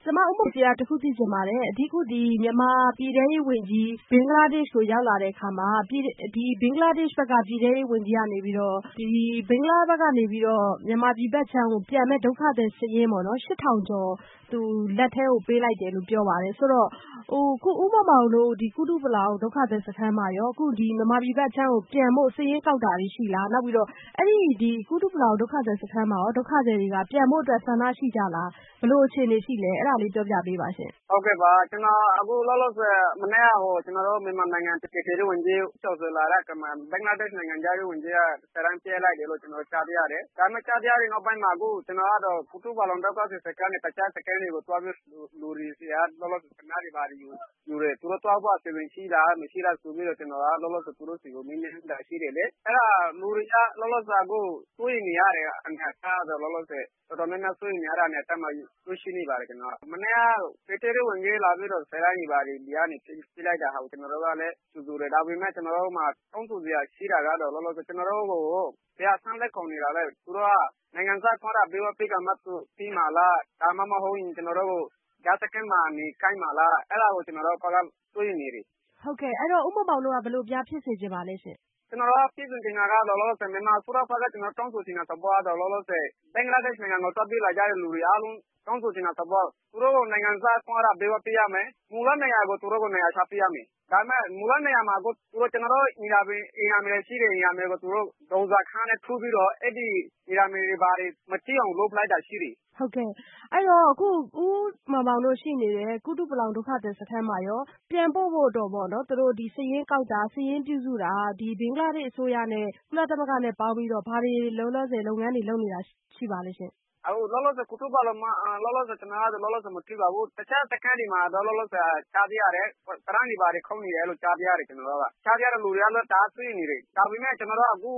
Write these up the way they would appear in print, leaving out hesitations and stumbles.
ကျမဥပမာတစ်ခုသိချင်ပါတယ်။ဒီခုမြန်မာပြည်ထဲရေးဝန်ကြီးဘင်္ဂလားဒေ့ရှ်ကိုရောက်လာတဲ့အခါမှာဒီဘင်္ဂလားဒေ့ရှ်ဘက်ကပြည်ထဲရေးဝန်ကြီးကနေပြီးတော့ဘင်္ဂလားဘက်ကနေပြီးတော့မြန်မာပြည်ဘက်ခြမ်းကိုပြန်မဲ့ဒုက္ခသည်စာရင်းပေါ့နော်8000ကျော်သူလက်ထဲကိုပေးလိုက်တယ်လို့ပြောပါတယ်ဆိုတော့ခုဥပမာလို့ကုတုပလောင်ဒုက္ခသည်စခန်းမှာရောအခုမြန်မာပြည်ဘက်ခြမ်းကိုပြန်ဖို့စာရင်းကောက်တာရှိလားနောက်ပြီးတော့အဲ့ဒီကုတုပလောင်ဒုက္ခသည်စခန်းမှာရောဒုက္ခသည်တွေကပြန်ဖို့အတွက်ဆန္ဒရှိကြလားဘယ်လိုအခြေအနေရှိလဲအဲ့ဒါလေးပြောပြပေးပါရှင်ဟုတ်ကဲ့ပါကျွန်တော်အခုလောလောဆယ်မနေ့ကကျွန်တော်တို့မြန်မာနိုင်ငံတကယ်ကြီးဝန်ကြီးကျော်ဆိုလာတဲ့ကမှဘင်္ဂလားဒေ့ရှ်နိုင်ငံသားရေးဝန်ကြီးကစရန်ပြလိုက်တယ်လို့ကျွန်တော်ကြားပြရတယ်ဒါမှကြားပြရတဲ့နောက်ပိုင်းမှာအခုကျွန်တော်ကတော့ကုတုပလောင်ဒုက္ခသည်စခန်းနဲ့တခြားစခန်းတွေကိုတွားပြီးလူတွေစီအားလောလောဆယ်ခဏတွေပါယူတယ်သူတို့တွားဖို့အစီအစဉ်ရှိလားမရှိလားဆိုပြီးတော့ကျွန်တော်ကလောလောဆယ်သူတို့စီကိုမင်းနေတာရှိတယ်လေအဲ့ဒါလူတွေကလောလောဆယ်ကိုတွေးနေရတယ်အနေအထားတော့လောလောဆယ်တော်တော်များများတွေးနေရတာနဲ့တမတွေးရှိနေပါတယ်ကျွန်တော်မနေ့ကတေးဝင်ကြီးလာပြီးတော့ဆယ်တိုင်းနေပါတယ်ဒီကနေပြလိုက်တာဟာကျွန်တော်တို့ကလည်းစူစူတယ်ဒါပေမဲ့ကျွန်တော်တို့မှတောင်းဆိုစရာရှိတာကတော့လောလောဆယ်ကျွန်တော်တို့ကိုတရားဆန်းလက်ခုံနေတာလေသူတို့ကနိုင်ငံသားခေါ်တာဘေးဝပိကမတ်သူပြီးမှလားဒါမှမဟုတ်ရင်ကျွန်တော်တို့ကိုကြားစကင်းမှာနေကိုင်းမှလားအဲ့ဒါကိုကျွန်တော်တို့ကတွေးနေတယ်ဟုတ်ကဲ့အဲ့တော့ဥပမာလို့ကဘယ်လိုပြဖြစ်စေချင်ပါလဲရှင်ကျွန်တော်တို့ပြည်သူတင်တာကတော့လောလောဆယ်မြန်မာစူရဖာကကျွန်တော်တောင်းဆိုနေတာသဘောတော့လောလောဆယ်ဘင်္ဂလားဒေ့ရှ်နိုင်ငံကိုတက်ပြေးလာကြတဲ့လူတွေအားလုံးတောင်းဆိုနေတာသဘောသူတို့ကိုနိုင်ငံသားခေါ်တာဘေးဝပေးရမယ်မူလနေရာကိုသူတို့ကိုနေရာချပေးရမယ်ဒါပေမဲ့မူလနေရာမှာကိုသူတို့ကျွန်တော်တို့ညီလာပင်အင်အားမျိုးရှိတဲ့ညီလာမျိုးကိုသူတို့ဒုံစာခန်းနဲ့ထူပြီးတော့အဲ့ဒီညီလာမျိုးတွေဘာတွေမကြည့်အောင်လုပ်လိုက်တာရှိတယ်ဟုတ်ကဲ့အဲ့တော့အခုဦးမောင်မောင်တို့ရှိနေတဲ့ကုတုပလောင်ဒုက္ခသည်စခန်းမှာရောပြန်ပို့ဖို့တော့ပေါ့နော်သူတို့စာရင်းကောက်တာစာရင်းပြုစုတာဘင်္ဂလားဒေ့ရှ်အစိုးရနဲ့ကုလသမဂ္ဂနဲ့ပေါင်းပြီးတော့ဘာတွေလောလောဆယ်လုပ်ငန်းတွေလုပ်နေတာရှိပါလဲရှင်အခုလောလောဆယ်ကုတုပလောင်မှာလောလောဆယ်ကျွန်တော်ကလောလောဆယ်မသိပါဘူးတခြားစခန်းတွေမှာလောလောဆယ်ကြားပြရတယ်တရန်ဒီဘာတွေခုံနေတယ်လို့ကြားပြရတယ်ကျွန်တော်ကကြားပြတဲ့လူတွေကလည်းဒါသိနေတယ်ဒါပေမဲ့ကျွန်တော်တို့အခု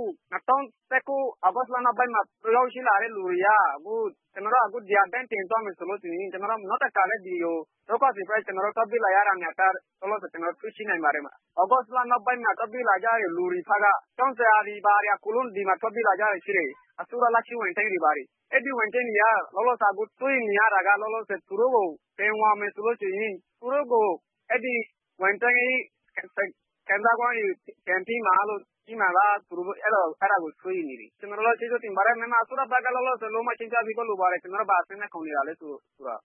2019အောက်တိုဘာလပိုင်းမှာရောက်ရှိလာတဲ့လူတွေကအခုကျွန်တော်တို့အခုဒီအတန်းတင်သွားမယ်ဆိုလို့ရှိရင်ကျွန်တော်တို့နောက်တစ်ခါလည်းဒီကိုဒုက္ခသည်ပဲကျွန်တော်တို့တက်ပြလာရတာနဲ့တာလောလောဆယ်ကျွန်တော်သိရှိနိုင်ပါတယ်မှာအောက်တိုဘာလနောက်ပိုင်းမှာတက်ပြလာကြတဲ့လူတွေဖက်ကတောင်းစရာဒီဘာတွေကုလုံးဒီမှာတက်ပြလာကြတယ်ရှိတယ်အစိုးရလက်ရှိဝင်တိုင်းတွေပါအဲ့ဒီဝင်တိုင်းတွေကလောလောဆယ်ကိုတွေးနေရတာကလောလောဆယ်သူတို့ကိုတင်ဝမယ်ဆိုလို့ရှိရင်သူတို့ကိုအဲ့ဒီဝင်တိုင်းကန်သားကွန်ပြန်ပြီးမှလို့ဒီမှာကသူတို့အဲ့ဒါကိုဆွေးနေတယ်ကျွန်တော်တို့ကျေးဇူးတင်ပါတယ်မြန်မာအစိုးရဘက်ကလောလောဆယ်လုံးမချင်းချပြီးတော့လိုပါတယ်ကျွန်တော်တို့ဗာဆင်းနေခုံနေတာလေဆိုတာ